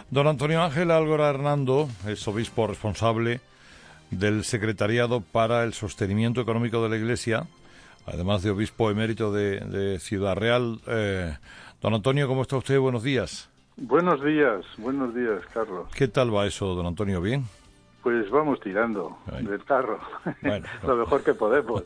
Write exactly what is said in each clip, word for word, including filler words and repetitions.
Don Antonio Ángel Álgora Hernando es obispo responsable del Secretariado para el Sostenimiento Económico de la Iglesia, además de obispo emérito de, de Ciudad Real. Eh, don Antonio, ¿cómo está usted? Buenos días. Buenos días, buenos días, Carlos. ¿Qué tal va eso, don Antonio? ¿Bien? Pues vamos tirando Ay. del carro, bueno, lo mejor que podemos.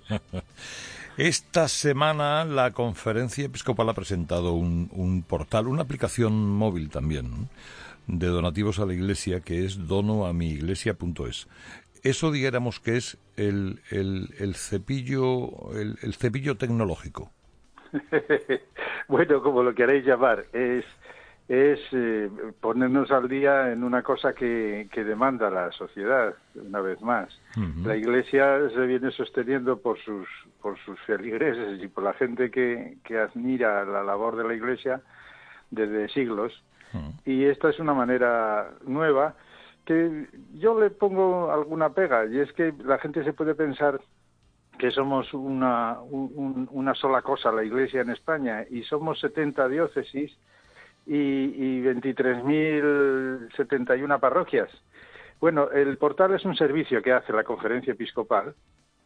Esta semana la Conferencia Episcopal ha presentado un, un portal, una aplicación móvil también, ¿no?, de donativos a la Iglesia, que es dono a mi iglesia punto es. Eso, dijéramos, que es el, el, el cepillo el, el cepillo tecnológico. Bueno, como lo queréis llamar, es es eh, ponernos al día en una cosa que, que demanda la sociedad, una vez más. Uh-huh. La Iglesia se viene sosteniendo por sus por sus feligreses y por la gente que, que admira la labor de la Iglesia desde siglos. Y esta es una manera nueva que yo le pongo alguna pega, y es que la gente se puede pensar que somos una, un, una sola cosa, la Iglesia en España, y somos setenta diócesis y, y veintitrés mil setenta y una parroquias. Bueno, el portal es un servicio que hace la Conferencia Episcopal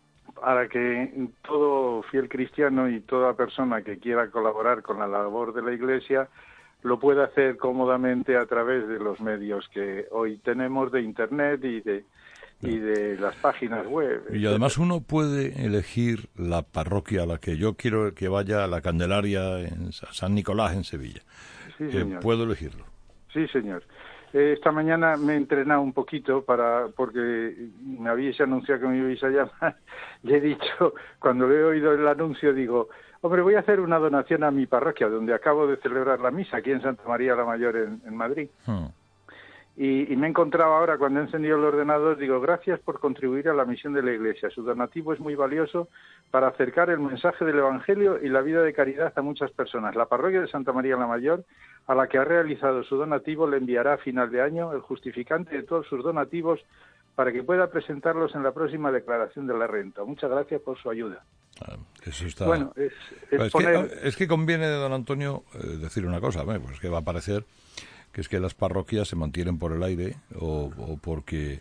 para que todo fiel cristiano y toda persona que quiera colaborar con la labor de la Iglesia lo puede hacer cómodamente a través de los medios que hoy tenemos de Internet y de y de las páginas web. Y además uno puede elegir la parroquia a la que yo quiero que vaya, a la Candelaria en San Nicolás en Sevilla. Sí, eh, puedo elegirlo. Sí, señor. Eh, esta mañana me he entrenado un poquito para porque me habéis anunciado que me ibais a llamar. Le he dicho, cuando he oído el anuncio, digo, hombre, voy a hacer una donación a mi parroquia, donde acabo de celebrar la misa, aquí en Santa María la Mayor, en, en Madrid. Hmm. Y, y me he encontrado ahora, cuando he encendido el ordenador, digo, gracias por contribuir a la misión de la Iglesia. Su donativo es muy valioso para acercar el mensaje del Evangelio y la vida de caridad a muchas personas. La parroquia de Santa María la Mayor, a la que ha realizado su donativo, le enviará a final de año el justificante de todos sus donativos para que pueda presentarlos en la próxima declaración de la renta. Muchas gracias por su ayuda. Ah, eso está... Bueno, es, es, es, poner... que, es que conviene, don Antonio, eh, decir una cosa, ¿eh? Pues que va a parecer que es que las parroquias se mantienen por el aire o, o porque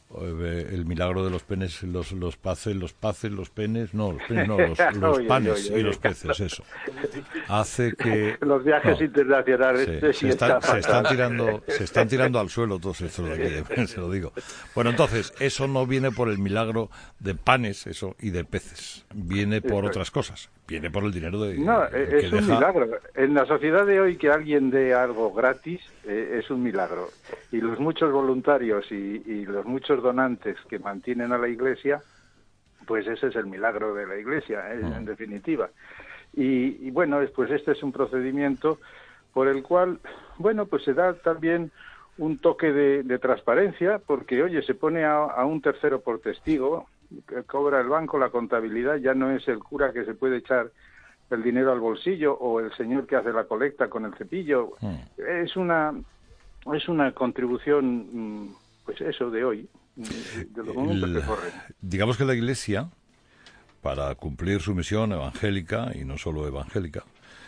eh, el milagro de los penes, los los paces, los paces, los penes, no, los penes no, los, los oye, panes oye, oye, y los peces, eso hace que los viajes no, se, internacionales se, sí están, se están tirando se están tirando al suelo todos estos de aquí, se lo digo. Bueno, entonces eso no viene por el milagro de panes, eso, y de peces, viene por otras cosas, viene por el dinero de no, que es un deja... milagro. En la sociedad de hoy que alguien dé algo gratis eh, es un milagro, y los muchos voluntarios y, y los muchos donantes que mantienen a la Iglesia, pues ese es el milagro de la Iglesia, eh, mm. en definitiva. Y, y bueno, pues este es un procedimiento por el cual, bueno, pues se da también un toque de, de transparencia, porque, oye, se pone a, a un tercero por testigo, que cobra el banco, la contabilidad, ya no es el cura que se puede echar el dinero al bolsillo o el señor que hace la colecta con el cepillo. Mm. Es una es una contribución, pues eso, de hoy, de los momentos el, que corren. Digamos que la Iglesia, para cumplir su misión evangélica, y no solo evangélica,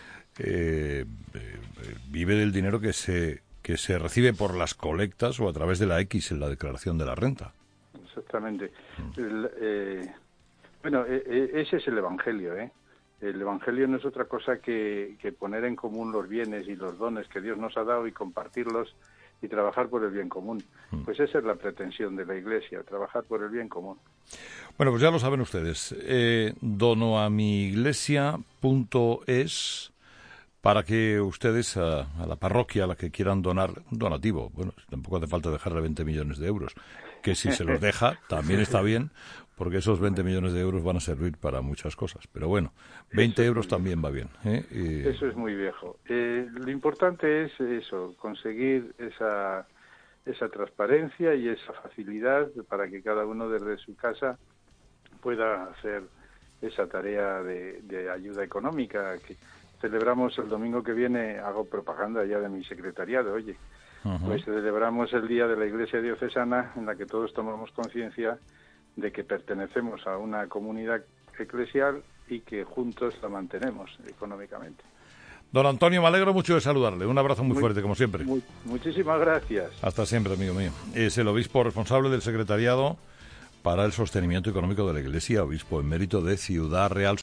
eh, eh, vive del dinero que se que se recibe por las colectas o a través de la X en la declaración de la renta. Exactamente. Mm. El, eh, bueno, eh, ese es el Evangelio, ¿eh? El Evangelio no es otra cosa que, que poner en común los bienes y los dones que Dios nos ha dado y compartirlos y trabajar por el bien común. Mm. Pues esa es la pretensión de la Iglesia, trabajar por el bien común. Bueno, pues ya lo saben ustedes. Eh, dono a mi iglesia punto es para que ustedes a, a la parroquia a la que quieran donar un donativo. Bueno, tampoco hace falta dejarle veinte millones de euros, que si se los deja también está bien, porque esos veinte millones de euros van a servir para muchas cosas. Pero bueno, veinte euros también va bien, ¿eh? Y... Eso es muy viejo. Eh, lo importante es eso, conseguir esa, esa transparencia y esa facilidad para que cada uno desde su casa pueda hacer esa tarea de, de ayuda económica. Que celebramos el domingo que viene, hago propaganda ya de mi secretariado, oye, uh-huh. Pues celebramos el Día de la Iglesia Diocesana, en la que todos tomamos conciencia de que pertenecemos a una comunidad eclesial y que juntos la mantenemos económicamente. Don Antonio, me alegro mucho de saludarle. Un abrazo muy, muy fuerte, como siempre. Muy, muchísimas gracias. Hasta siempre, amigo mío. Es el obispo responsable del secretariado para el sostenimiento económico de la Iglesia, obispo emérito de Ciudad Real.